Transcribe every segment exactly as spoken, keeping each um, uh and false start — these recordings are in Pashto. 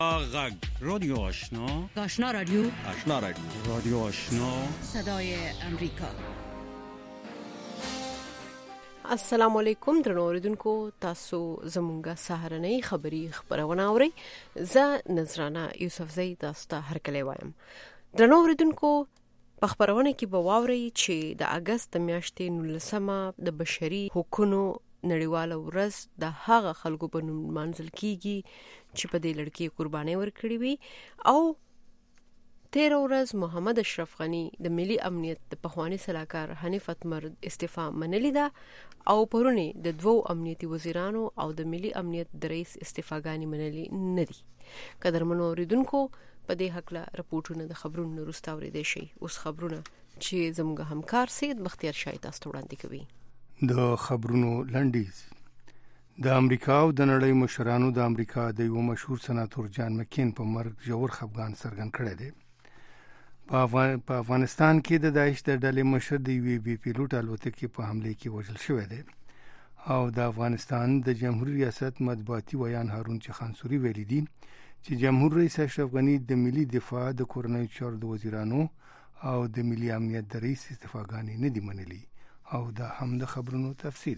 غږ رادیو آشنا آشنا رادیو آشنا رادیو رادیو آشنا صدای امریکا. السلام علیکم درنو اوریدونکو، تاسو زمونږه سهارنۍ خبری خبرونه اورئ. زه نذرانه یوسفزۍ تاسو ته هرکلی وایم. درنو اوریدونکو، په خبرونه کې به واورئ چې د اگست میاشتې نولسمه د بشري حقوقو نړیواله ورځ د هغه خلکو په نوم منځل کیږي چې په دې لړ کې قرباني ورکړي وي، او تیر ورځ محمد اشرف غنی د ملي امنیت د پخوانی سلاکار حنیف اتمر استعفا منلې ده، او پرونی د دوو امنیتي وزیرانو او د ملي امنیت د رئیس استعفاګانی منلې نه دي. قدرمنو اوریدونکو، په دې حق له رپورټونو د خبرونو وروسته اورېدای شئ. اوس خبرونه چې زموږ همکار سید بختیار شاه تاسو ته وړاندې کوي. د خبرونو لنډیز. د امریکا او د نړۍ مشرانو د امریکا د یو مشهور سناتور جان مکین په مرګ ژور خفګان څرګند کړی دی. په افغان په افغانستان کې د داعش د ډلې مشر د یوې بي پیلوټ الوتکې په حمله کې وژل شوی دی، او د افغانستان د جمهوریت ریاست مطبوعاتي ویان هارون چخانسوري ویلي دي چې جمهور رئیس اشرف غنی د ملي دفاع د کورنۍ چارو د وزیرانو او د ملي امنیت د رئیس استعفاګانې نه دي منلي. او دا هم د خبرونو تفصیل.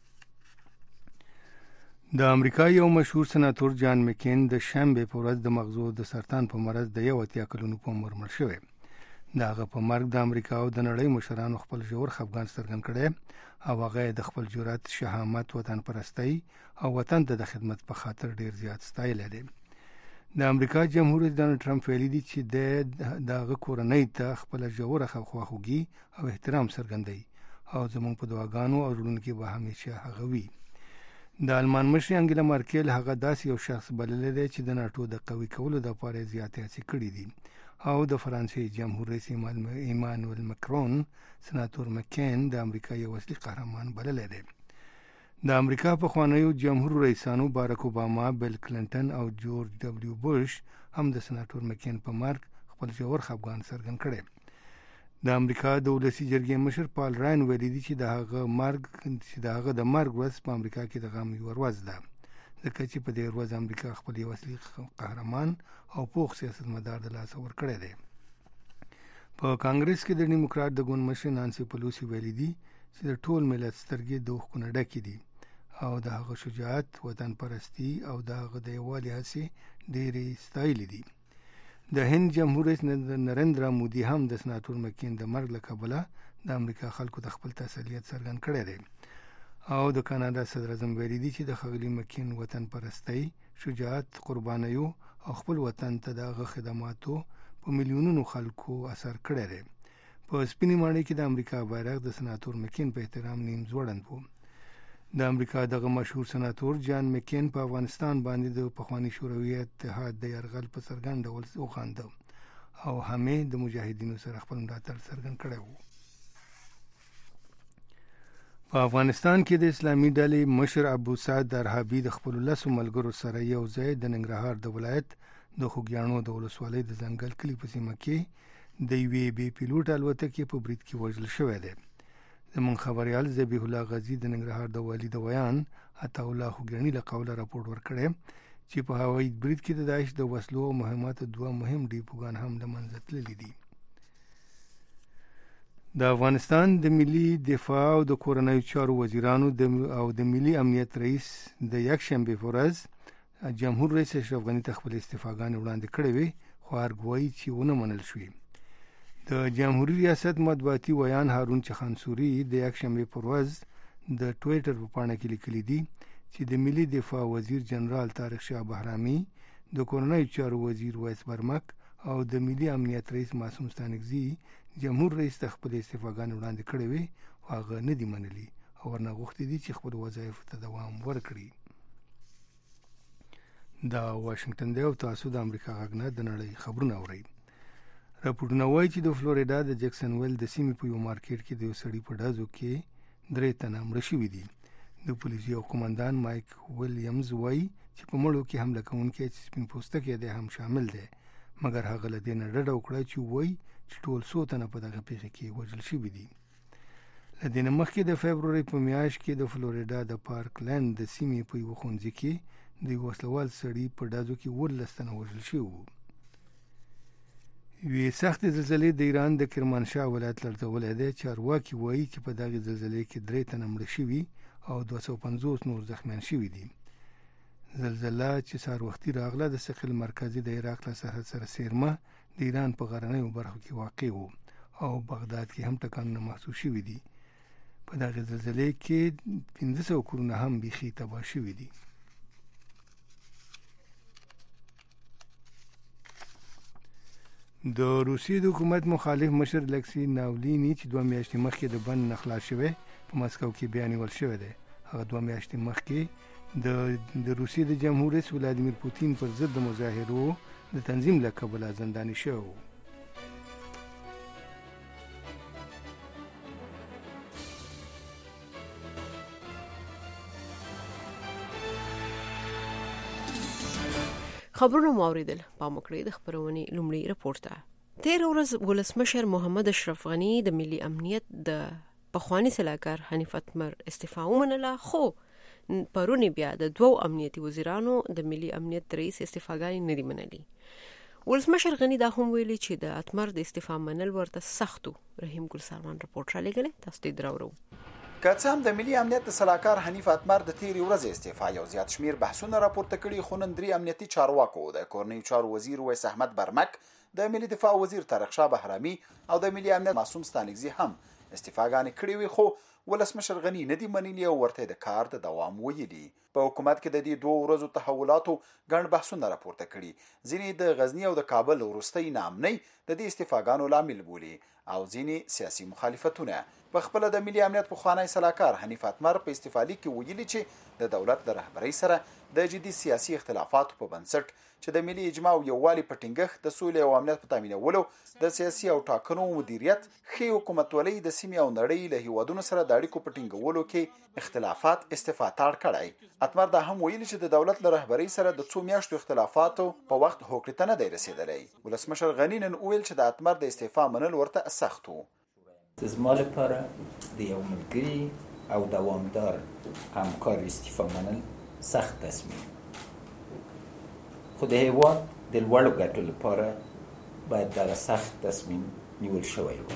د امریکا یو مشهور سناتور جان مکین د شنبه په ورځ د مغزو د سرطان په مرض د یو اتیا کلونو په عمر مړ شوی. د هغه په مرګ د امریکا او د نړۍ مشرانو خپل ژور خفګان څرګند کړی، او هغه د خپل جرأت، شهامت، وطن پرستی او وطن ته د خدمت په خاطر ډیر زیات ستایلی دی. د امریکا جمهور رئیس ډانلډ ټرمپ ویلي دی چې د هغه کورنۍ ته خپل ژوره خواخوږي او احترام څرګندوي، او زموږ په دعاګانو او زړونو کې به همیشه هغه وي. د آلمان مشر انګیلا مارکل هغه داسې یو شخص بللی دی چې د ناټو د قوي کولو لپاره زیاتې هڅې کړې دي، او د فرانسې جمهور رئیس ایمانوئل مکرون سناتور مکین د امریکا یو اصلي قهرمان بللی دی. د امریکا پخوانیو جمهور رئیسانو باراک اوباما، بیل کلنټن او جورج ډبلیو بوش هم د سناتور مکین په مرګ خپل ژور خفګان څرګند کړی. د امریکا د ولسي جرګې مشر پال راین ویلي دی چې د هغه مرګ چې د هغه د مرګ ورځ په امریکا کې د غم یوه ورځ ده، ځکه چې په دې ورځ امریکا خپل یو اصلي قهرمان او پوخ سیاستمدار د لاسه ورکړی دی. په کانګرس کې د ډیموکرات د ګوند مشر نانسي پلوسی ویلي دی چې د ټول ملت سترګې د اوښکو نه ډکې دي، او د هغه شجاعت، وطن پرستی او د هغه د یووالي هڅې ډېرې ستایلې دي. د هند جمهور رئیس نریندرا مودي هم د سناتور مکین د مرګ له کبله د امریکا خلکو ته خپل تسلیت څرګند کړی دی، او د کاناډا صدر اعظم ویلي دی چې د ښاغلي مکین وطن پرستی، شجاعت، قربانیو او خپل وطن ته د هغه خدماتو په میلیونونو خلکو اثر کړی دی. په سپینې ماڼۍ کې د امریکا بیرغ د سناتور مکین په احترام نیم ځوړند و. د امریکا دغه مشهور سناتور جان مکین په افغانستان باندې د پخواني شوروي اتحاد د یرغل په څرګند ډول وخانده، او همې د مجاهدینو سره خپل ملاتړ څرګند کړی و. په افغانستان کې د اسلامي ډلې مشر ابو سعد ارهابي د خپلو لسو ملګرو سره یو ځای د ننګرهار د ولایت د خوږیاڼو د ولسوالۍ د ځنګل کلي په سیمه کې د یوې بې پیلوټ الوتکې په برید کې وژل شوی دی. زموږ خبریال ذبیح الله غازي د ننګرهار د والي د ویان عطاالله خوږیاڼي له قوله راپور ورکړی چې په هوایي برید کې د داعش د وسلو او مهماتو دوه مهم ډیپوګان هم له منځه تللي دي. د افغانستان د ملي دفاع او د کورنیو چارو وزیرانو او د ملي امنیت رئیس د یکشنبې په ورځ جمهور رئیس اشرف غني ته خپل استعفاګانې وړاندې کړې وې، خو ارګ وایي چې ونه منل شوې. د جمهوریت ریاست مطبوعاتي ویان هارون چخانسوري د یکشنبې په ورځ د ټویټر په پاڼه کې لیکلي دي چې د ملي دفاع وزیر جنرال طارق شاه بهرامي، د کورنیو چارو وزیر ویس برمک او د ملي امنیت رئیس معصوم ستانکزي جمهور رئیس ته خپل استعفاګانې وړاندې کړې وې، خو هغه نه دي منلي او ورنه غوښتي دي چې خپل وظایفو ته دوام ورکړي. دا واشنگټن دی او تاسو د امریکا غږ نه د نړۍ خبرونه اورئ. راپورټونه وایي چې د فلوریډا د جکسن ویل د سیمې په یو مارکیټ کې د یو سړي په ډزو کې درې تنه مړه شوي دي. د پولیسو یو قومندان مایک ویلیامز وایي چې په مړو کې حمله کوونکی چې سپین پوستکی دی هم شامل دی، مګر هغه له دې نه ډډه وکړه چې وایي چې ټول څو تنه په دغه پیښه کې وژل شوي دي. له دې نه مخکې د فبرورۍ په میاشت کې د فلوریډا د پارک لینډ د سیمې په یوه ښوونځي کې د وسلوال سړي په ډازو کې ولس تنه وژل شوي وو. یوې سختې زلزلې د ایران د کرمانشاه ولایت لړزولی دی. چارواکي وایي چې په دغې زلزلې کې درې تنه مړه شوي او دوه سوه پنځوس نور زخمیان شوي دي. زلزله چې سهار وختي راغله د ثقل مرکزي د عراق له سرحد سره سیرمه د ایران په غرنیو برخو کې واقع وو او بغداد کې هم ټکانونه محسوس شوي دي. په دغې زلزلې کې پنځه سوه کورونه هم بیخي تباه شوي دي. د روسیې د حکومت مخالف مشر لکسي ناولیني چې دوه میاشتې مخکې د بند نه خلاص شوی په مسکو کې بیا نیول شوی دی. هغه دوه میاشتې مخکې د د روسیې د جمهور رئیس ولادیمیر پوتین پر ضد د مظاهرو د تنظیم له کبله زنداني شوی و. خبرونه مو اوریدل. پام وکړئ د خبرونې لومړی رپورټ ته. تیر ورځ ولسمشر محمد اشرف غنی د ملي امنیت د پخوانی سلاکار حنیف اتمر استعفا ومنله، خو پرونی بیا د دوو امنیتي وزیرانو د ملي امنیت رئیس استعفاګانې نه دي منلي. ولسمشر غنی دا هم ویلي چې د اتمر د استعفا منل ورته سختو. رحیم ګل سلمان رپورټ را لګلې، تاسو ته دراورو. که څه هم د ملي امنیت د سلاکار حنیف اتمر د تیرې ورځې استعفا یو زیات شمیر بحثونه راپورته کړي، خو نن درې امنیتي چارواکو د کورنیو چارو وزیر ویس احمد برمک، د ملي دفاع وزیر طارق شاه بهرامي او د ملي امنیت معصوم ستانکزي هم استعفاګانې کړې وي، خو ولسمشر غنی نه دی منلي او ورته د کار د دوام ویلي. په حکومت کې د دې دوه ورځو تحولاتو ګڼ بحثونه راپورته کړي. ځینې د غزنی او د کابل وروستۍ ناامنۍ د دې استعفاګانو لامل بولي او ځینې سیاسي مخالفتونه. په خپل د ملي امنیت پخوانی سلاکار حنیف اتمر په استعفا لیک کې ویلي چې د دولت د رهبرۍ سره د جدي سیاسي اختلافاتو په بنسټ چې د ملي اجماع او یووالي په ټینګښت د سولې او امنیت په تامینولو د سیاسي او ټاکنو مدیریت ښې حکومتولۍ د سیمې او نړۍ له هیوادونو سره د اړیکو په ټینګولو کې اختلافات استعفا تاړ کړی. اتمر دا هم ویلي چې د دولت له رهبرۍ سره د څو میاشتو اختلافاتو په وخت هوکړې ته نه دی رسېدلی. ولسمشر غنی نن وویل چې د اتمر د استعفا منل ورته سخت و. زما لپاره د یو ملګري او دوامدار همکار استعفا منل سخت تصمیم، خو د هیواد د لوړو ګټو لپاره باید دغه سخت تصمیم نیول شوی و.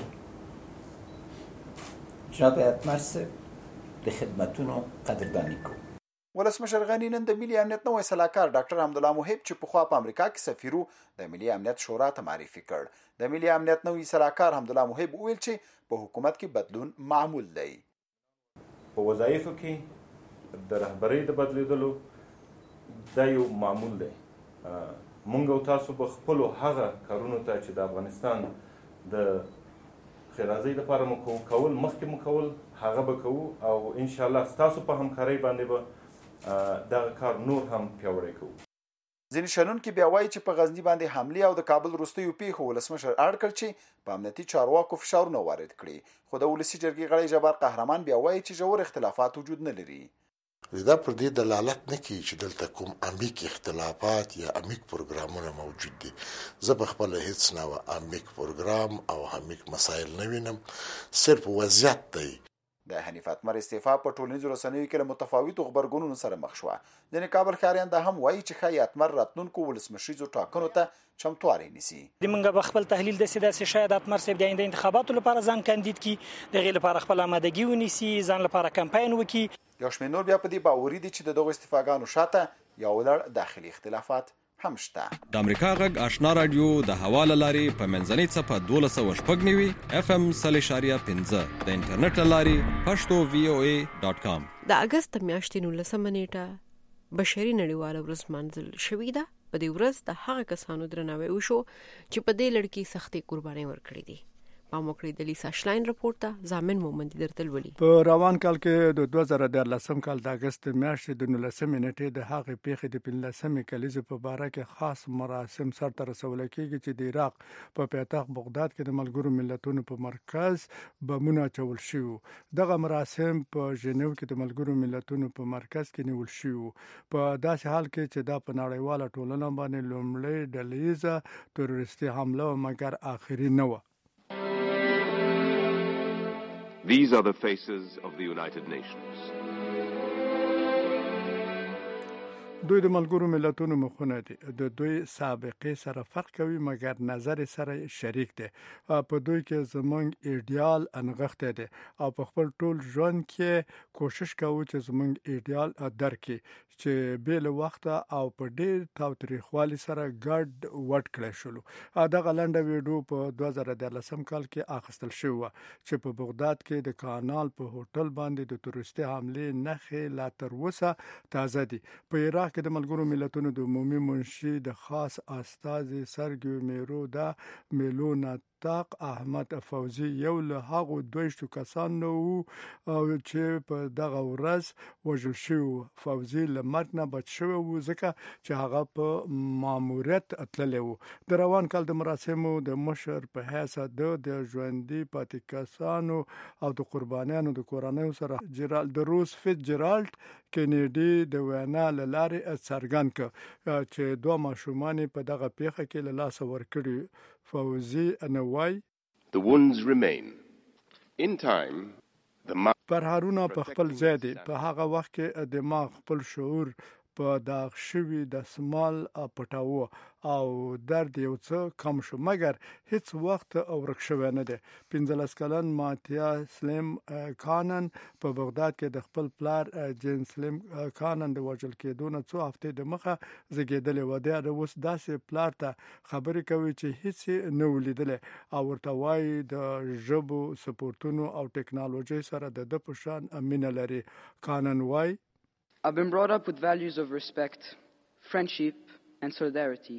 جناب اتمر صاحب د خدمتونو قدردانی کوو. ولسمشر غنی نن د ملي امنیت نوی سلاکار ډاکټر حمدالله محب چې پخوا په امریکا کې سفیرو د ملي امنیت شورا ته معرفي کړ. د ملي امنیت نوی سلاکار حمدالله محب ویل چې په حکومت کې بدلون معمول دی. په وظایفو کې د رهبرۍ د بدلیدلو دا یو معمول دی. مونږ او تاسو به خپلو هغه کارونو ته چې د افغانستان د ښېرازۍ لپاره مو کول مخکې مو کول هغه به کوو او انشاءالله ستاسو په همکارۍ باندې به دغه کار نور هم پیاوړی کوو. ځینې شنونکي بیا وایي چې په غزني باندې حملې او د کابل وروستیو پیښو ولسمشر اړ کړ چې په امنیتي چارواکو فشارونه وارد کړي، خو د ولسي جرګې غړی جبار قهرمان بیا وایي چې ژور اختلافات وجود نه لري. دا پر دې دلالت نه کوي چې دلته کوم عمیق اختلافات یا عمیق پروګرامونه موجود دي. زه په خپله هیڅ نوع عمیق پروګرام او عمیق مسایل نه وینم، صرف وضعیت دی. د حنیف اتمر استعفا په ټولنیزو رسنیو کې له متفاوتو غبرګونونو سره مخ شوه. ځینې کابل ښاریان دا هم وایي چې ښایي اتمر راتلونکو ولسمشریزو ټاکنو ته چمتووالی نیسي. د موږ په خپل تحلیل داسې داسې شاید اتمر صاحب د آینده انتخاباتو لپاره ځان کاندید کړي، د هغې لپاره خپل آمادګي ونیسي، ځان لپاره کمپاین وکړي. یو شمېر نور بیا په دې باوري دي چې د دغو استعفاګانو شاته یو لړ داخلي اختلافات هم شته. د امریکا غږ آشنا رادیو د هوا له لارې په منځنۍ څپه دولس سوه شپږ نوي اف ام سل اشاریه پنځه د انټرنیټ له لارې پښتو وی او ای ډاټ کام. د اګست میاشتې نولسمه نیټه بشري نړیواله ورځ لمانځل شوې ده. په دې ورځ د هغه کسانو درناوی وشو چې په دې لړ کې سختې قربانۍ ورکړې دي. پام وکړئ د لیسا شلاین رپورټ ته ضامن مومند درته ولولي. په روان کال کې د دوه زره دیارلسم کال د اګست میاشتې د نولسمې نیټې د هغې پیښې د پنځلسمې کلیزې په باره کې خاص مراسم سرته رسولی کېږي چې د عراق په پایتخت بغداد کې د ملګرو ملتونو په مرکز بمونه اچول شوي. دغه مراسم په ژنیو کې د ملګرو ملتونو په مرکز کې نیول شوي په داسې حال کې چې دا په نړیواله ټولنه باندې لومړۍ ډلیزه تروریستي حمله و، مګر آخري نه وه. These are the faces of the United Nations. دوی د ملګرو ملتونو مخونه دي، د دوی سابقه سره فرق کوي مګر نظر سره شریک دي. په دوی کې زمونږ ایډیال انغښته دي او په خپل ټول ژوند کې کوشش کوو چې زمونږ ایډیال درکې چې بیل وخت او په ډیر تاوتریخوالي سره ګډ وډ کړی شلو. دغه لنډه ویډیو په دوه زره ديارلسم کال کې اخیستل شوې چې په بغداد کې د کانال په هوټل باندې د تروریستي حملې نښې لا تر اوسه تازه دي. په عراق کې د ملګرو ملتونو د عمومي منشي د خاص استازي سرګیو میرو دا میلونا تاق احمد فوزي یو له هغو دویشتو کسانو او چې په دغه ورځ وژل شو. فوزي له مرګ نه بچ شوی و ځکه چې هغه په ماموریت تللی و. د روان کال د مراسمو د مشر په حیث د ژوندي پاتې کسانو او د قربانیانو د کورنیو سره جرال د روز فیت جرالد کینیډي د وینا له لارې څرګند کړ چې دوه ماشومان په دغه پیښه کې له لاسه ورکړي. فوزي انوای The wounds remain. In time, the پرهارونه په خپل ځای دي. په هغه وخت کې دماغ خپل شعور په داغ شوي د سمال پټاوه او درد یو څه کم شو مګر هیڅ وخت ورک شوی نه دی. پنځلس کلن ماتیا سلیم کانن په بغداد کې د خپل پلار جین سلیم کانن د وژل کېدو نه څو هفتې د مخه زیږیدلی و. دی اوس داسې پلار ته خبرې کوي چې هیڅ نه ولیدلی او ورته وایي د ژبو سپورتونو او ټکنالوژي سره د ده په شان مینه لري. کانن وایي I've been brought up with values of respect, friendship and solidarity.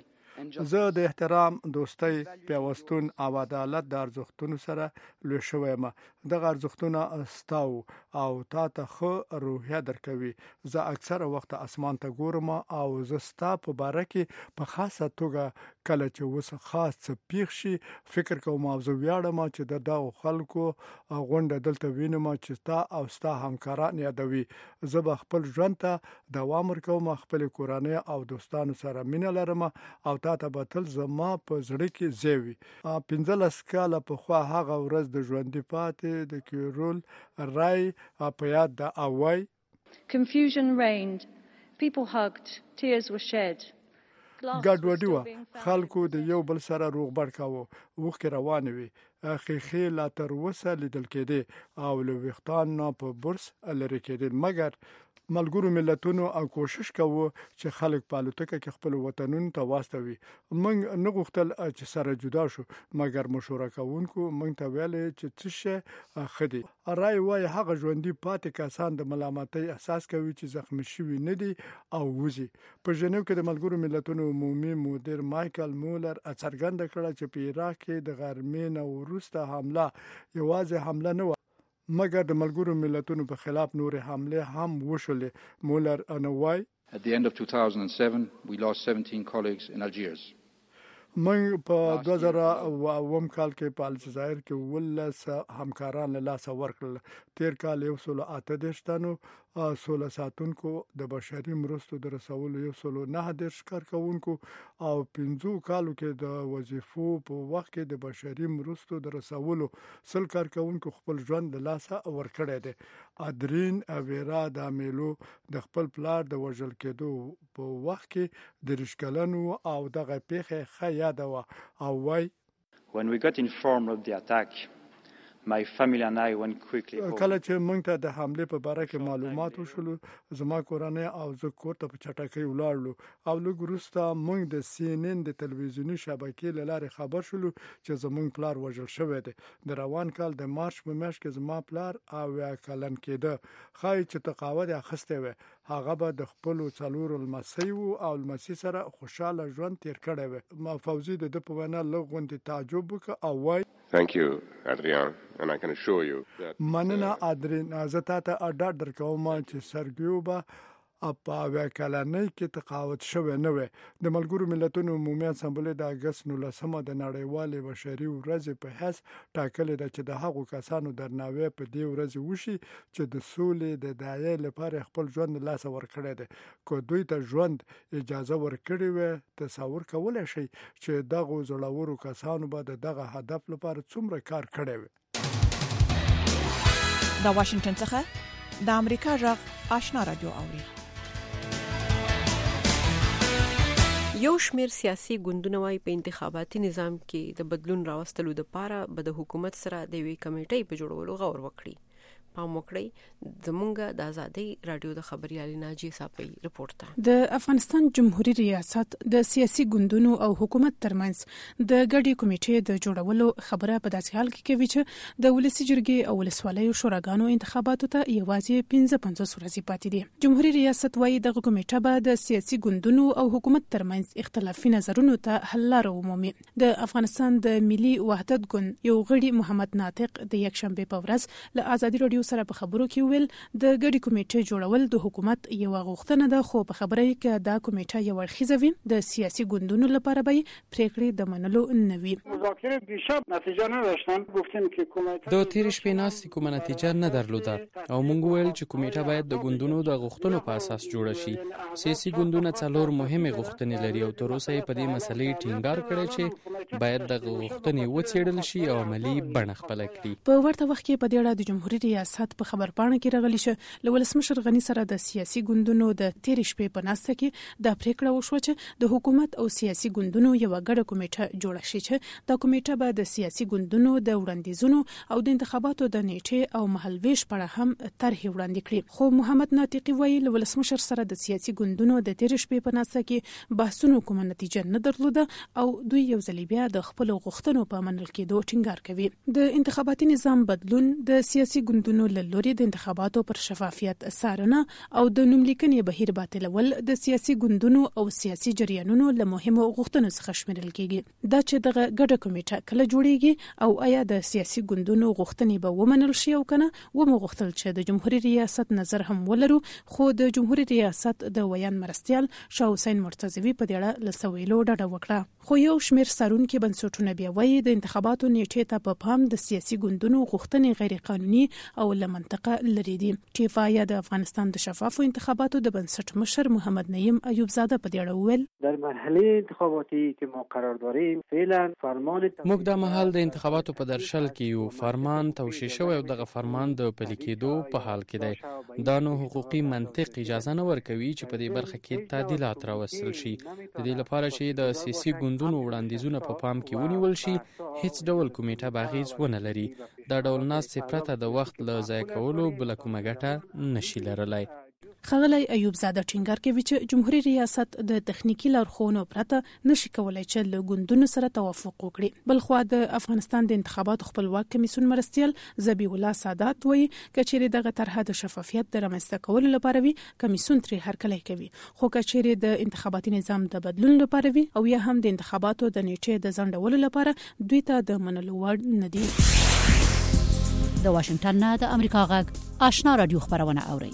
زه د احترام، دوستۍ، پیوستون او عدالت د ارزښتونو سره لوی شوی یم. دغه ارزښتونه ستاو او تا ته ښه روحیه درکوي. زه اکثره وخت اسمان ته ګورم او زه ستا په باره کې په خاصه توګه کله چې اوس خاص څه پیښ شي فکر کوم او زه ویاړم چې د دغو خلکو غونډه دلته وینم چې ستا او ستا همکاران یادوي. زه به خپل ژوند ته دوام ورکوم، خپل کورنۍ او دوستانو سره مینه لرم او تا ته به تل زما په زړه کې ځای وي. پنځلس کاله پخوا هغه ورځ د ژوندي پاتې د کیرول رای په یاد ده او وایي Confusion reigned. People hugged. Tears were shed. ګډوډي وه. خلکو د یو بل سره روغبړ کاوه. اوښکې روانې وې. ښیښې لا تر اوسه لیدل کېدې او له ویښتان نه په برس لرې کېدل. مګر ملګرو ملتونو او کوشش کوو چې خلک په الوتکه کې خپل وطنونو ته واستوي. موږ نه غوښتل چې سره جدا شو مګر مشوره کوونکو موږ ته ویلې چې څه شی ښه دي. رای وایي هغه ژوندي پاتې کسان د ملامتۍ احساس کوي چې زخمي شوي نه دي او وځي. په ژنیو کې د ملګرو ملتونو عمومي مدیر مایکل مولر څرګنده کړه چې په عراق کې د غرمې نه وروسته حمله یوازې حمله نه وه مګر د ملګرو ملتونو په خلاف نورې حملې هم وشولې. مولر انوای At the end of two thousand seven, we lost seventeen colleagues in Algiers. موږ په دوه زره اووم کال کې په الجزایر کې ولس همکاران له لاسه ورکړل. تیر کال یو سلو اته دېرش تنو سوله ساتونکو د بشري مرستو د رسولو یو سلو نهه دېرش کارکوونکو او پنځو کالو کې د وظیفو په وخت کې د بشري مرستو د رسولو سل کارکوونکو خپل ژوند له لاسه ورکړی دی. ادرین اویرا د میلو د خپل پلار د وژل کېدو په وخت کې دېرش کلن و او دغه پیښه ښه یاده وه او وایي When we got informed of the attack, my family and I went quickly home. کله چې موږ ته د حملې په باره کې معلومات وشولو زما کورنۍ او زه کور ته په چټکۍ ولاړلو او لږ وروسته موږ د سی ان ان د تلویزیوني شبکې له لارې خبر شولو چې زموږ پلار وژل شوی دی. د روان کال د مارچ په میاشت کې زما پلار اویا کلن کېده. ښایي چې تقاعد یې اخیستی وی. هغه به د خپلو څلورو لمسیو او لمسي سره خوشحاله ژوند تیر کړی وی. فوزي د ده په وینا لږ غوندې تعجب وکړ او وایي Thank you, Adrian, and I can assure you that مننه ادرین. زه تا ته ډاډ درکوم چې سرګیو به په اویا کلنۍ کې تقاعد شوی نه وی. د ملګرو ملتونو عمومي اسامبلې د اګست نولسمه د نړیوالې بشري ورځې په حیث ټاکلې ده چې د هغو کسانو درناوی په دې ورځ وشي چې د سولې د داعیې لپاره خپل ژوند له لاسه ورکړی دی. که دوی ته ژوند اجازه ورکړې وی تصور کولی شئ چې دغو زړورو کسانو به د دغه هدف لپاره څومره کار کړی وی. د واشنگټن څخه د امریکا غږ آشنا رادیو اوري. یو شمیر سیاسي ګوندونه وايي په انتخاباتي نظام کې د بدلون راوستلو لپاره به د حکومت سره د وی کمیټې په جوړولو غور وکړي. پام وکړئ زمونږ د آزادۍ رادیو د خبريالي ناجي صاحب رپورت ته د افغانستان جمهوریت ریاست د سیاسي ګوندونو او حکومت ترمنځ د ګډي کمیټې د جوړولو خبره په داسې حال کې کوي چې د ولسی جرګې او ولسوالیو شوراګانو انتخاباتو ته یوازې پنځه پنځوس ورځې پاتې دي. جمهوریت ریاست وايي د کمیټه به د سیاسي ګوندونو او حکومت ترمنځ اختلافي نظرونو ته حل لاره ومومي. د افغانستان د ملي وحدت ګوند یو غړي محمد ناطق د یکشنبه په ورځ له آزادي رادیو سره په خبرو کې ویل د ګډي کمیټې جوړول د حکومت یو غوښتنه ده، خو په خبره کې کې دا کمیټه یو اړخیزه وي د سیاسي ګوندونو لپاره به پریکړې د منلو نه وي. مذاکره دیشب نتیجه نداشتن، گفتیم که کمیټه د تیر شپې ناستې کومه نتیجه نه درلوده او موږ ویل چې کمیټه باید د ګوندونو د غوښتنو په اساس جوړه شي. سیاسي ګوندونه څلور مهمه غوښتنې لري او تر اوسه په دې مسلې ټینګار کړی چې باید د غوښتنې وڅېړل شي او عملی بڼه خپل کړي. په ورته وخت کې په دې اړه د جمهوریت ریاست په خبرپاڼه کې راغلی چې له ولسمشر غنی سره د سیاسي ګوندونو د تیر شپې په ناسته کې د پریکړه وشو چې د حکومت او سیاسي ګوندونو یو ګډه کمیټه جوړه شي چې دا کمیټه به د سیاسي ګوندونو د وړاندیزونو او د انتخاباتو د نیټه او مهالویش په اړه هم طرح وړاندې کړي. خو محمد ناطقي وایي له ولسمشر سره د سیاسي ګوندونو د تیر شپې په ناسته کې بحثونو کومه نتیجه نه درلوده او دوی یو ځل بیا د خپل غوښتنو په منل کېدو ټینګار کوي. د انتخاباتي نظام بدلون د سیاسي ګوندونو له لوري د انتخاباتو پر شفافیت څارنه او د نوملیکنې بهیر باطلول د سیاسي ګوندونو او سیاسي جریانونو له مهمو غوښتنو څخه شمیرل کیږي. دا چې دغه ګډه کمیټه کله جوړیږي او آیا د سیاسي ګوندونو غوښتنې به ومنل شي او کنه و مو غوښتل چې د جمهوریت ریاست نظر هم ولرو، خو د جمهوریت ریاست د ویان مرستيال شاه حسین مرتضوی په دې اړه لسویلو ډډه وکړه. خو یو شمیر سرونکو بنسټونه بیا وایي د انتخاباتو نیټه ته په پام د سیاسي ګوندونو غوښتنې غیر قانوني او له منطقه لري دي. ټیفایا د افغانستان د شفافو انتخاباتو د بنسټ مشر محمد نعیم ایوب زاده په دې اړه وویل در مرحله انتخاباتی که ما قرار داریم فعلا فرمان موږ د مهال د انتخاباتو په درشل کې یو فرمان توشیح شوی او دغه فرمان د پلي کېدو په حال کې دی. دا نو حقوقي منطق اجازه نه ورکوي چې په دې برخه کې تعدیلات راوستل شي. د دې لپاره چې د سیاسي ګوندونو وړاندیزونه په پام کې ونیول شي هیڅ ډول کمیټه باغیز ونه لري. دا ډول ناستې پرته د وخت له ضایع کولو بل کومه ګټه نشي لرلای. خغلی ایوب زاده ټینګار کوي چې جمهوریت ریاست د تخنیکی لارښوونو پرته نشي کولای چې له ګوندونو سره توافق وکړي. بل خو د افغانستان د انتخاباتو خپلواک کمیسیون مرستيال زبی الله سادات وایي کچېره دغه طرحه د شفافیت د رامنځته کولو لپاره وي کمیسیون ترې هرکلی کوي، خو کچېره د انتخاباتي نظام د بدلون لپاره وي او یا هم د انتخاباتو د نیټه د ځنډولو لپاره دوی ته د منلو وړ نه دي. د واشنگټن نه د امریکا غږ آشنا رادیو خبرونه اوري.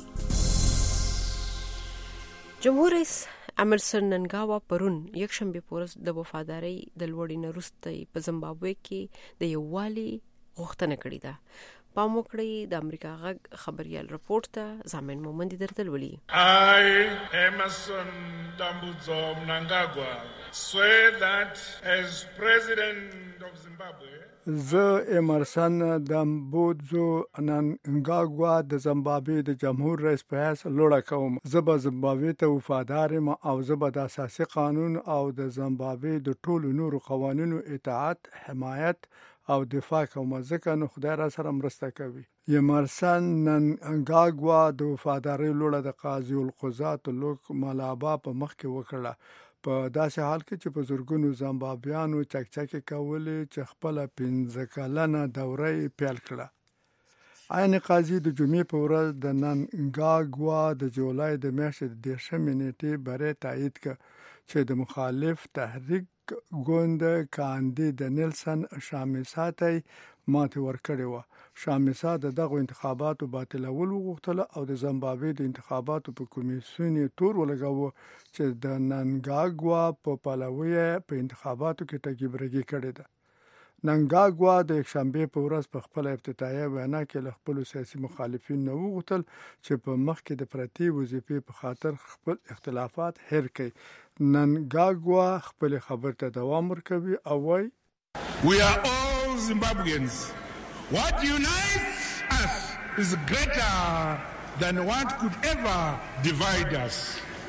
جمهور رئیس امرسن ننګاوا پرون یکشنبه پورز د وفاداری د لوړې نرسته په زیمبابوې کې د یووالي غوښتنه کړې ده. پام وکړئ د امریکا غږ خبريال رپورت ته زامن مومند درته ولي. I Emerson Dambudzo Mnangagwa swear that as president of Zimbabwe زه امرسن دامبودزو نانګاګوا د زیمبابوې د جمهور رئیس په حیث لوړه کوم. زه به زیمبابوې ته وفادار یم او زه به د اساسي قانون او د زیمبابوې د ټولو نورو قوانینو اطاعت، حمایت او دفاع کوم، ځکه نو خدای را سره مرسته کوي. امرسن نانګاګوا د وفادارۍ لوړه د قاضي القضات لوک مالابا په مخ کې وکړه په داسې حال کې چې په زورګونو زیمبابویانو چکچکې کولې چې خپل پنځه کلنه دوره پیل کړه. عین قاضي د جمعې په ورځ د نانګاګوا د جولای د میاشتې د دېرشمې نیټې بری تایید کړ چې د مخالف تحریک ګوند کاندید نیلسن شامیسا ته ماتې ورکړې وه. شامیسا د دغو انتخاباتو باطلول وغوښتل او د زیمبابوې د انتخاباتو په کمیسیون یې تور ولګاوه چې د نانګاګوا په پلوی په انتخاباتو کې ټګي برګي کړې ده. نانګاګوا د یکشنبه په ورځ په خپل افتتاحیه وینا کې له خپل سیاسي مخالفین نه وغوښتل چې په مخ کې د پرتی وظیفې په خاطر خپل اختلافات هیر کړي. نانګاګوا خپل خبر ته دوام ورکوي او وايي We are all Zimbabweans. What unites us is greater than what could ever divide us.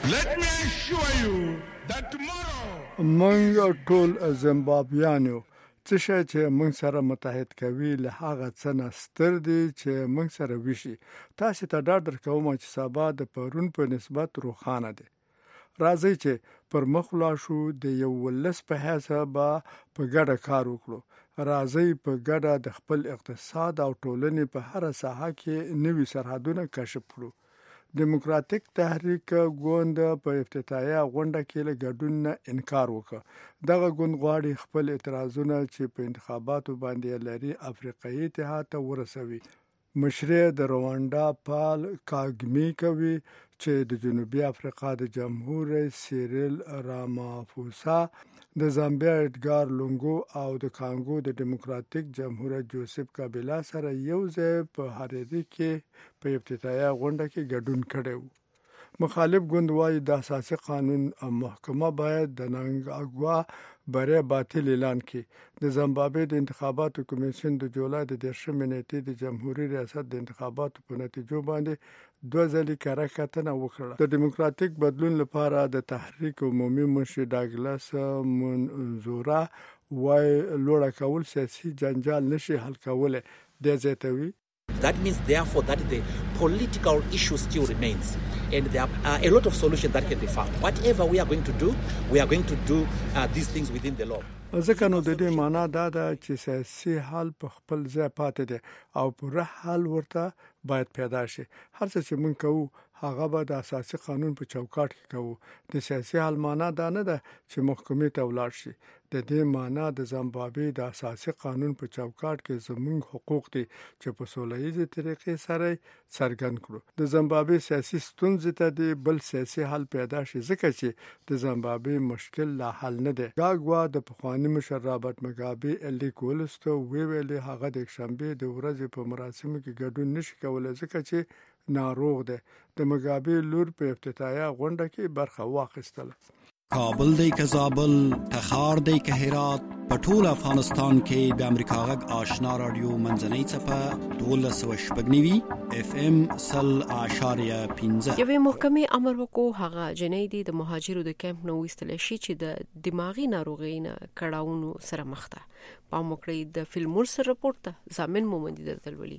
Let me assure you that tomorrow موږ ټول زیمبابویان یو. څه شی چې موږ سره متحد کوي له هغه څه نه ستر دي چې موږ سره وشي. تاسو ته ډاډ درکوم چې سبا د پرون په نسبت روښانه دي. راځئ چې پر مخ ولاړ شو، د یو ولس په حیث به په ګډه کار وکړو. راځئ په ګډه د خپل اقتصاد او ټولنې په هر ساحه کې نوي سرحدونه کشف کړو. دیموکراتیک تحریک ګوند په افتتاحیه غونډه کې له ګډون نه انکار وکړ. دغه ګوند غواړي خپل اعتراضونه چې په انتخاباتو باندې لري افریقایي اتحاد ته ورسوي. مشري د رواندا پال کاګمی کوي چې د جنوبي افریقا د جمهور رئیس سیریل رامافوسا، د زامبیا اډګار لونګو او د کانګو د دیموکراتیک جمهوریت جوزف کابیلا سره یو ځای په هریري کې په افتتاحیه غونډه کې ګډون کړی و. مخالف ګوند وايي د اساسي قانون محکمه باید د نانګاګوا برای باطل اعلان کړي. د زیمبابوې د انتخاباتو کمیسیون د جولای د دیرشمې نیټې د جمهوریت ریاست د انتخاباتو په نتیجو باندې دوه ځلې کره کتنه وکړه. د دیموکراتیک بدلون لپاره د تحریک عمومي مشر ډاګلاس منزورا وايي لوړه کول سیاسي جنجال نشي حل کولی. د زیاتوي That means, therefore, that the political issue still remains, and there are a lot of solutions that can be found. Whatever we are going to do, we are going to do uh, these things within the law. ځکه نو د دې معنا دا ده چې سیاسي حل په خپل ځای پاتې دی او پوره حل ورته باید پیدا شي. هر څه چې موږ کوو هغه به د اساسي قانون په چوکاټ کې کوو. د سیاسي حل معنا دا نه ده چې محکمې ته ولاړ شي. د دې معنا د زیمبابوې د اساسي قانون په چوکاټ کې زموږ حقوق دي چې په سوله ییزه طریقې سره څرګند کړو. د زیمبابوې سیاسي ستونزې ته د بل سیاسي حل پیدا شي، ځکه چې د زیمبابوې مشکل لا حل نه دی. گاګوا د پخوانی مشر رابرټ مګابي الیک ولستو ویلي هغه د شنبه د ورځې په مراسمو کې ګډون نشي کولای ځکه چې ناروغ دی. د مګابي لور په افتتاحیه غونډه کې برخه واخیستله. کابل دی که زابل، تخار دی که هرات، په ټول افغانستان کې د امریکا غږ آشنا رادیو منځنۍ څپه دولس سوه شپږ نوي اف ام سل اعشاریه پنځه. یوې محکمې امر وکړو هغه جنۍ دی د مهاجرو د کیمپ نه ویستل شي چې د دماغي ناروغۍ نه کړهونو سره مخ ده. پام وکړئ د فلمورس رپورټ ته ضامن مومندي درتلولي.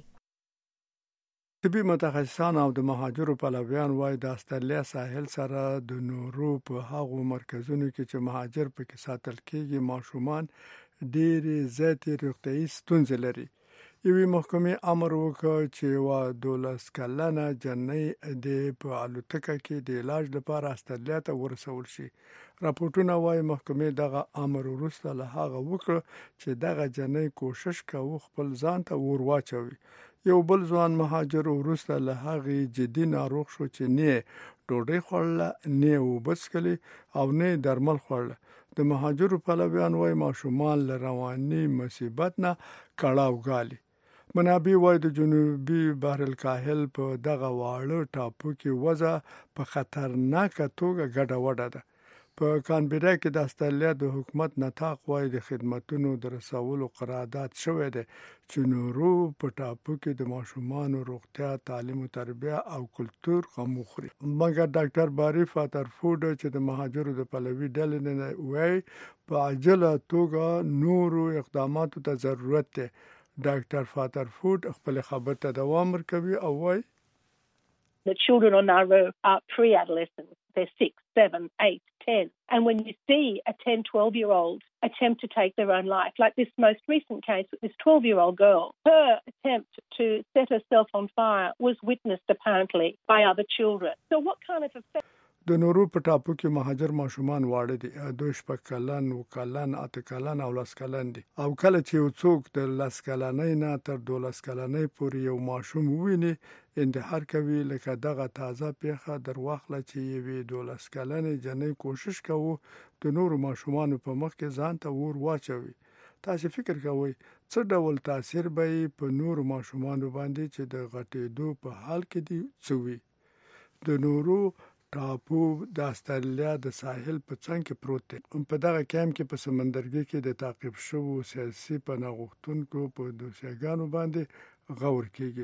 طبي متخصصان او د مهاجرو پلویان وايي د استرالیا ساحل سره د نورو په هغو مرکزونو کې چې مهاجر پکې ساتل کېږي ماشومان ډېرې زیاتې روغتیايي ستونزې لري. یوې محکمې امر وکړ چې یوه دولس کلنه جنۍ د په الوتکه کې د علاج لپاره استرالیا ته ورسول شي. راپورټونه وايي محکمې دغه امر وروسته له هغه وکړ چې دغه جنۍ کوشش کوي خپل ځان ته ور واچوي. یو بل ځوان مهاجر وروسته له هغې جدي ناروغ شو چې نه ډوډۍ خوړله، نه اوبه څښلې او نه درمل خوړله. د مهاجرو پلویان وايي ماشومان له رواني مصیبت نه کړاو ګالي. منابع وايي د جنوبي بحر الکاهل په دغه واړه ټاپو کې وضع په خطرناکه توګه ګډه وډه ده. په کانبرا کې د استرالیا د حکومت نطاق وايي د خدماتو د رسولو قرارداد شوی دی چې نورو په ټاپو کې د ماشومانو روغتیا، تعلیم او تربیه او کلتور غم وخوري. مګر ډاکټر باری فاترفورد چې د مهاجرو د پلوي ډلې نه وايي په عاجله توګه نورو اقداماتو ته ضرورت دی. ډاکټر فاترفورد خپل خبر ته دوام ورکوي او وايي The children on Nauru are pre-adolescents. They're six, seven, eight, ten. And when you see a ten, twelve-year-old attempt to take their own life, like this most recent case with this twelve-year-old girl, her attempt to set herself on fire was witnessed apparently by other children. So what kind of effect... د نورو په ټاپو کې مهاجر ماشومان واړه دي. دوی شپږ کلن، اووه کلن، اته کلن او لس کلن دي. او کله چې یو څوک د لس کلنۍ نه تر دولس کلنۍ پورې یو ماشوم وویني انتحار کوي. لکه دغه تازه پیښه در واخله چې یوې دولس کلنې جنۍ کوشش کوي د نورو ماشومانو په مخ کې ځان ته اور واچوي. تاسو فکر کوئ څه ډول تاثیر به په نورو ماشومانو باندې چې د غټېدو په حال کې دي څه وي. د نورو ټاپو د استرالیا د ساحل په څنګ کې پروت دی. په دغه کیمپ کې په سمندرګي کې د تعقیب شوو سیاسي پناه غوښتونکو په دوسیګانو باندې غور کېږي.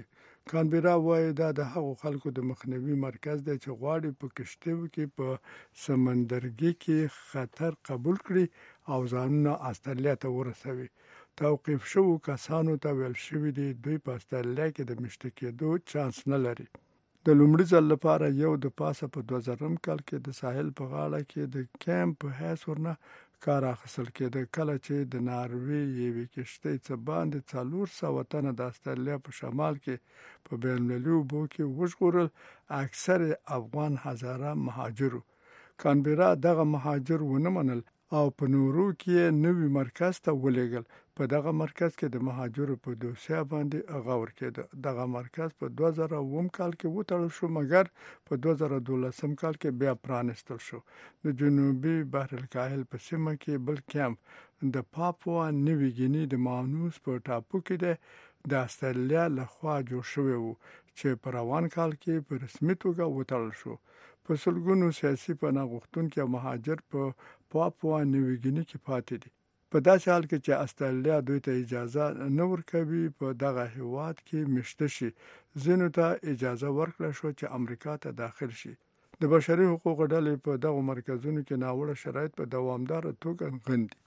کانبرا وایي دا د هغو خلکو د مخنیوي مرکز دی چې غواړي په کشتیو کې په سمندرګي کې خطر قبول کړي او ځانونه استرالیا ته ورسوي. توقیف شوو کسانو ته ویل شوي دي دوی په استرالیا کې د مشته کېدو چانس نه لري. د لومړي ځل لپاره یو د پاسه په دوه زرم کال کې د ساحل په غاړه کې د کیمپ په حیث ورنه کار اخیستل کېده، کله چې د ناروې یوې کشتۍ څه باندې څلور سوه تنه د استرالیا په شمال کې په بین المللي اوبو کې وژغورل، اکثر افغان هزاره مهاجرو. کانبرا دغه مهاجر ونه منل او په نورو کې نوي مرکز ته ولېږل. په دغه مرکز کې د مهاجرو په دوسیه باندې غور کېده. دغه مرکز په دوه زره اووم کال کې وتړل شو، مګر په دوه زره دولسم کال کې بیا پرانستل شو. د جنوبي بحر الکاهل په سیمه کې بل کیمپ د پاپوا نوي ګیني د مانوس په ټاپو کې د د استرالیا لخوا جوړ شوی وو چې په روان کال کې په رسمي توګه وتړل شو. په سلګونو سیاسي پناه غوښتونکي مهاجر په پاپوا نوي ګیني کې پاتې دي. په داسې حال کې چې استرالیا دوی ته اجازه نه ورکوي په دغه هیواد کې مشته شي، ځینو ته اجازه ورکړه شو چې امریکا ته داخل شي. د بشري حقوقو ډلې په دغو مرکزونو کې ناوړه شرایط په دوامداره توګه غندي.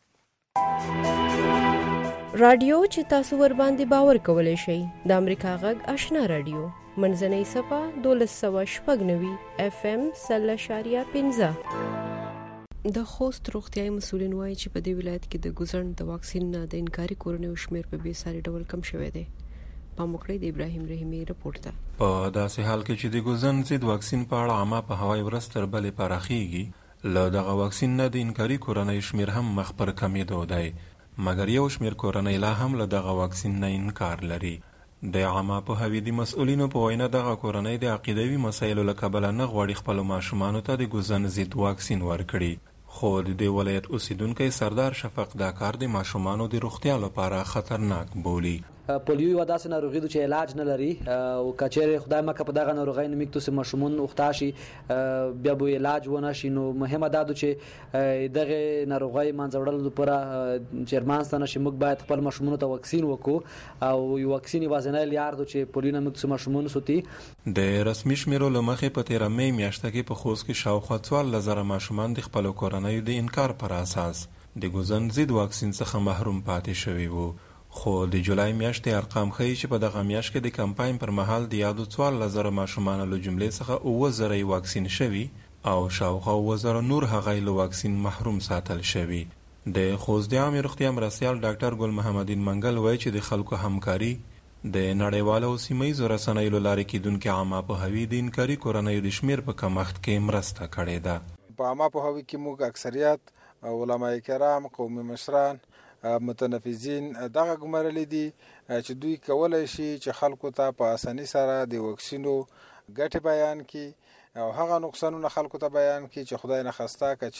رادیو چې تاسو ور باندې باور کولای شئ د امریکا غږ آشنا رادیو منځنۍ صفه دولس سوه شپږ نوي اف ام سل اشاریه پنځه. د خوست روغتیايي مسؤلین وایي چې په دې ولایت کې د ګوزن د واکسین نه د انکاري کورنیو شمیر په بې ساري ډول کم شوی دی. په موکړې د ابراهیم رحیمي رپورټ ده. په داسې حال کې چې د ګوزن ضد واکسین په اړه عامه په هوایي ورځ تر بلې پراخیږي، له دغه واکسین نه د انکاري کورنیو شمیر هم مخ پر کمیدو دی، مګر یو شمیر کورنۍ لا هم له دغه واکسین نه انکار لري. د عامه پوهاوي د مسؤلینو په وینا دغه کورنۍ د عقیدوي مسایلو له کبله نه غواړي خپلو ماشومانو ته د ګوزن ضد واکسین ورکړي. خو د دې ولایت اوسیدونکی سردار شفق دا کار د ماشومانو د روغتیا لپاره خطرناک بولي. پولیو یو داسې ناروغي ده چې علاج نه لري او کچېرې خدای مکه په دغه ناروغۍ نه میکتو سه ماشومان وخته شي بیا به علاج ونه شي، نو مهمه ده چې دغه ناروغۍ منځوړل لپاره چیرمانستانه شي موږ باید خپل ماشومان ته واکسین وکړو او یو واکسین وازنه لیار ده چې پولیو نه میکتو سه ماشومان سوتي. د رسمي شمیرو لمخې په تیر مې میاشته کې په خوست کې شاوخوا څوارلس زره ماشومان د خپلو کورنیو د انکار پر اساس د ګوزن ضد واکسین څخه محروم پاتې شوي وو. خو د جولای میاشتې ارقام ښیي چې په دغه میاشت کې د کمپاین پر مهال د یادو څوارلس زره ماشومانو له جملې څخه اووه زره یې واکسین شوي او شاوخوا اووه زره نور هغه له واکسین محروم ساتل شوي. د خوست د عامې روغتیا مرستیال ډاکټر ګل محمدین منګل وایي چې د خلکو همکاري د نړیوالو او سیمهییزو رسنیو له لارې کیدونکې عامه پوهاوي د انکاري کورنیو د شمیر په کمښت کې مرسته کړې ده. په عامه پوهاوي کې موږ اکثریت علماء کرام، قومي مشران، متنفذین دغه ګمارلې دي چې دوی کولای شي چې خلکو ته په اسانۍ سره د واکسینو ګټې بیان کړي او هغه نقصانونه خلکو ته بیان کړي چې خدای نه خواسته که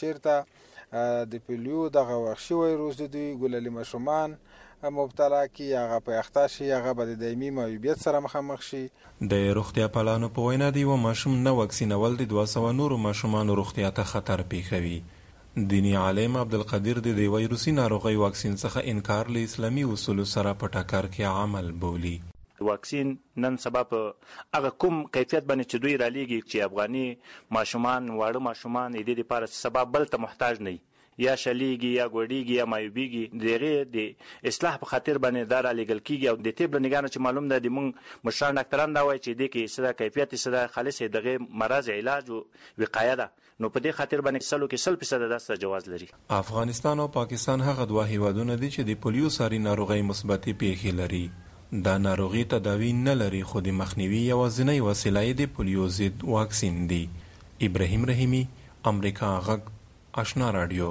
چیرته د پولیو دغه وحشي وایروس د دوی ګلالي ماشومان مبتلا کی هغه په اخته شي، هغه به د دایمي معیوبیت سره مخامخ شي. د روغتیا پالانو په وینا دی و ماشوم نه واکسینول د دوه سوه نورو ماشومانو روغتیا ته خطر پیښوي. دینی عالم عبدالقدیر د دې وایروسي ناروغۍ واکسین څخه انکار له اسلامي اصولو سره په ټکر کې عمل بولي. واکسین نن سبا په هغه کوم کیفیت باندې چې دوی را لیږي چې افغاني ماشومان، واړه ماشومان د دې لپاره سبا بل ته محتاج نه یا شلیږي یا ګوډیږي یا مایوبیږي، دغه د اصلاح په خاطر باندې دا را لیږل کیږي او د طب له نګاه نه چې معلوم ده د موږ مشران ډاکټران دا وایي چې د کې څه کیفیت څه خالص دغه مرض علاج او وقایه ده، نو په دې خاطر باندې سلو کې سل فیصد داسته جواز لري. افغانستان او پاکستان هغه دوه هیوادونه دي چې د پولیو ساري ناروغۍ مثبتې پیښې لري. دا ناروغي تداوی نه لري خو د مخنیوي یوازینۍ وسیله یې د پولیو ضد واکسین دی. ابراهیم رحیمي، امریکا غږ آشنا رادیو.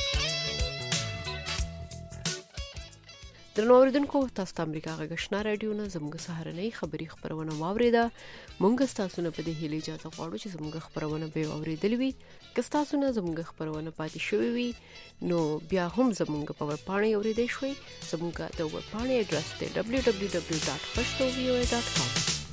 درنو اوریدونکو، تاسو ته امریکا غږ آشنا رادیو نه زموږ سهارنۍ خبري خبرونه واوریده. مونږ تاسو نه په دې هیله اجازه غواړو چې زموږ خبرونه به اوریدلې وي. که تاسو نه زموږ خبرونه پاتې شوي وي نو بیا هم زموږ په ویبپاڼه اوریدئ شئ. زموږ د ویبپاڼې اډرس دی دبلیو دبلیو دبلیو ډاټ پښتو وی او ای ډاټ کام.